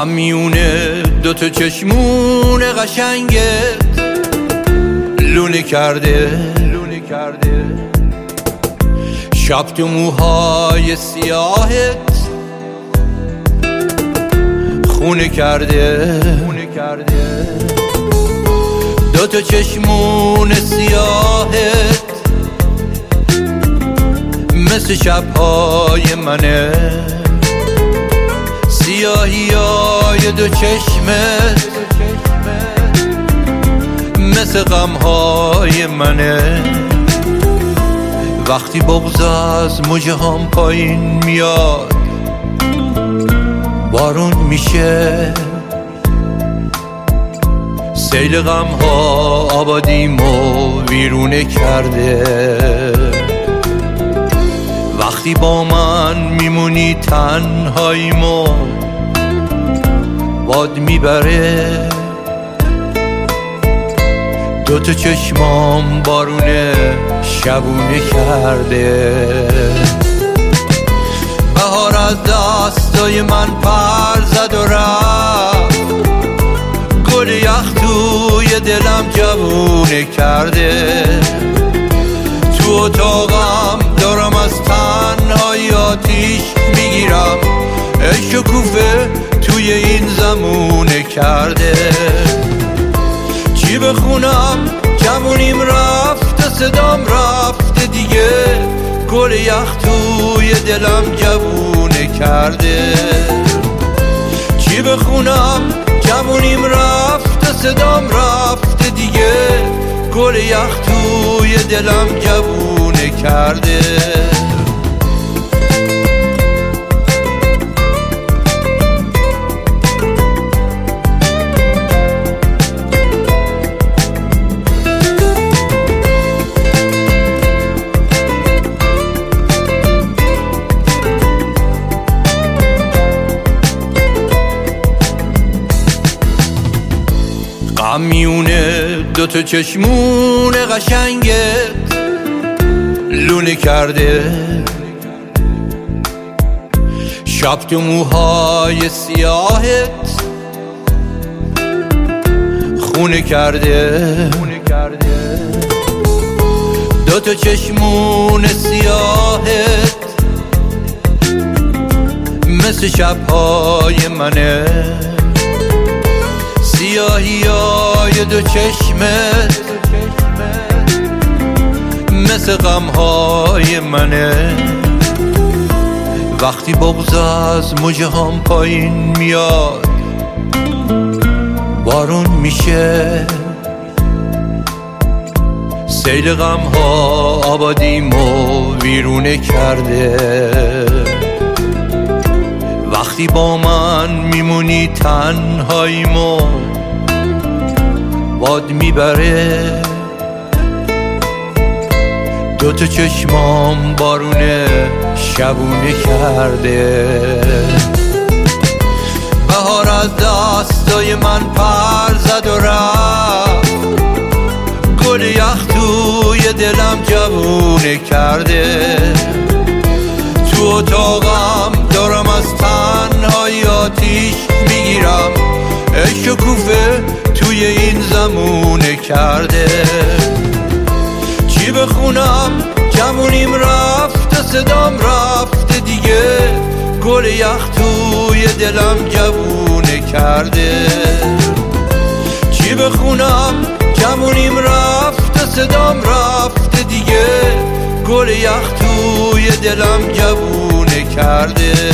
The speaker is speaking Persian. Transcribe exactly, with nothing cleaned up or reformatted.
غمیونه دوتا چشمون قشنگت لونه کرده لونه کرده شب تو موهای سیاهت خونه کرده خونه کرده دوتا چشمون سیاهت مثل شبهای منه سیاهی های دو چشمت مثل غمهای منه وقتی بغض از موجه هم پایین میاد بارون میشه سیل غمها آبادیمو ویرونه کرده وقتی با من میمونی تنهاییمو باد میبره دوتا چشمام بارونه شبونه کرده بهار از دستای من پر زد و رفت گل یخ توی دلم جوونه کرده تو اتاقم دارم از تنهایی آتیش میگیرم عشق و کوفه توی این زمونه کرده چی بخونم جوونیم رفته صدام رفته دیگه گل یخ توی دلم جوونه کرده چی بخونم جوونیم رفته صدام رفته دیگه گل یخ توی دلم جوونه کرده غمیونه دوتا چشمون قشنگت لونه کرده شب تو موهای سیاهت خونه کرده دوتا چشمون سیاهت مثل شبهای منه سیاهی های دو چشمت مثل غمهای منه وقتی بغض از موجه هم پایین میاد بارون میشه سیل غمها آبادیمو ویرونه کرده وقتی با من میمونی تنهاییمو باد میبره دوتا چشمام بارونه شبونه کرده بهار از دستای من پر زد و رفت گل یخ توی دلم جوونه کرده تو اتاقم دارم از تنهایی آتیش میگیرم عشق و کوفه توی این زمونه کرده چی بخونم جوونیم رفته صدام رفته دیگه گل یخ توی دلم جوونه کرده چی بخونم جوونیم رفته صدام رفته دیگه گل یخ توی دلم جوونه کرده